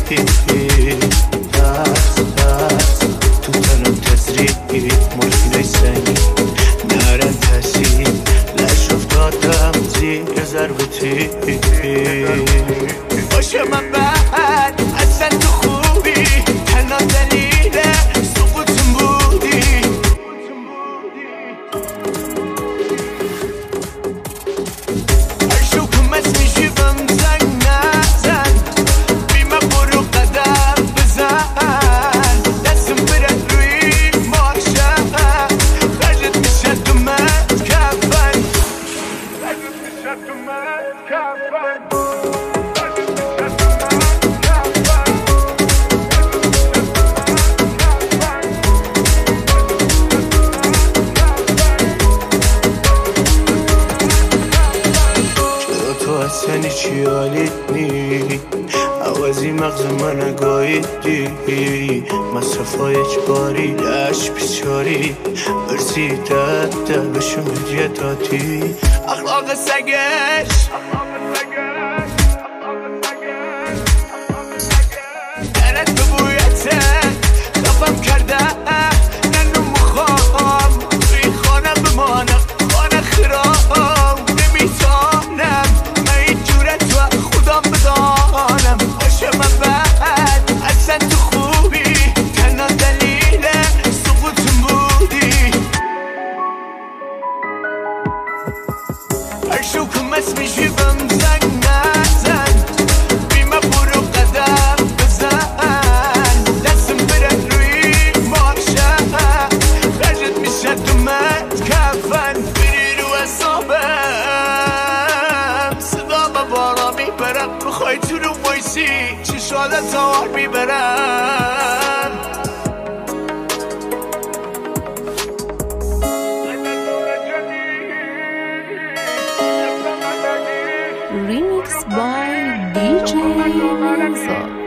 ترس تو تنم تزریق مورفینای سنگی نرن تاثیر لش افتادم زیر ضربتی باشه من بعد اصلا تو خوبی تنها دلیل سقوطم بودی هر شو کمس میشیبم زنگ نزن بی من برو قدم بزن دستم برد روی ماشه خرجت میشه تو من کفن خرجت میشه تو من کفن اصلا چی حالیت نی عوضی مغز من گاییدی مصرفای اجباری لش بیچاری برسی ده بشم هدیتاتی اخلاق سگش درد به بویته خفم کرده ننو مخوام توی خانه بمانم خانه خرام نمیتانم باشه من بعد اصلا تو خوبی تنها دلیل سقوطم بودی هر شو کمس میشیبم زنگ نزن بی من برو قدم بزن دستم برد روی ماشه خرجت میشه تو من کفن بری رو اصابم صدا با بالا میبرم بخوای تو رو وایسی چشالت آر میبرم Remix by DJ Renzo.